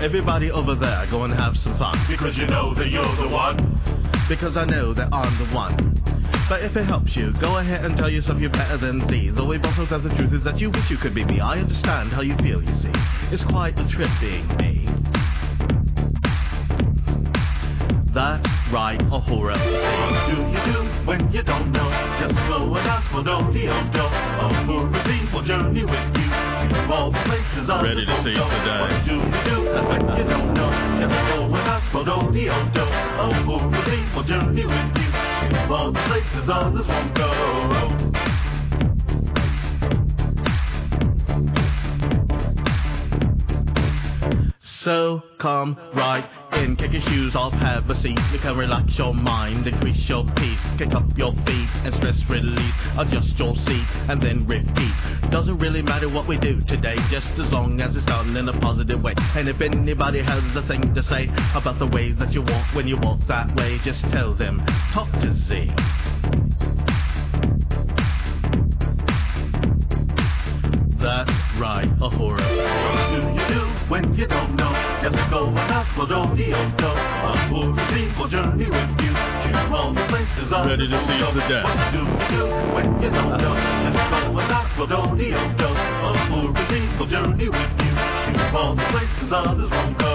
Everybody over there, go and have some fun. Because you know that you're the one. Because I know that I'm the one. But if it helps you, go ahead and tell yourself you're better than Z. The way Boston says the truth is that you wish you could be me. I understand how you feel, you see. It's quite a trip being me. That's right, a horror. What do you do when you don't know? Just go and ask for Donio-Do. A horror theme will journey with you. All the places are ready to see it today. What do you do when you don't know? Just go and ask for Donio-Do. A horror theme will journey with you. All the places others won't go. So come right in, kick your shoes off, have a seat. You can relax your mind, increase your peace. Kick up your feet and stress release. Adjust your seat and then repeat. Doesn't really matter what we do today, just as long as it's done in a positive way. And if anybody has a thing to say about the way that you walk when you walk that way, just tell them, talk to Z. That's right, a horror. What do you do when you don't know? Just go and ask for Donio-Do. A horror theme will journey with you. To all the places others ready to see won't the go. death. What do you do when you don't know? Just go and ask for Donio-Do. A horror theme will journey with you. To all the places others won't go.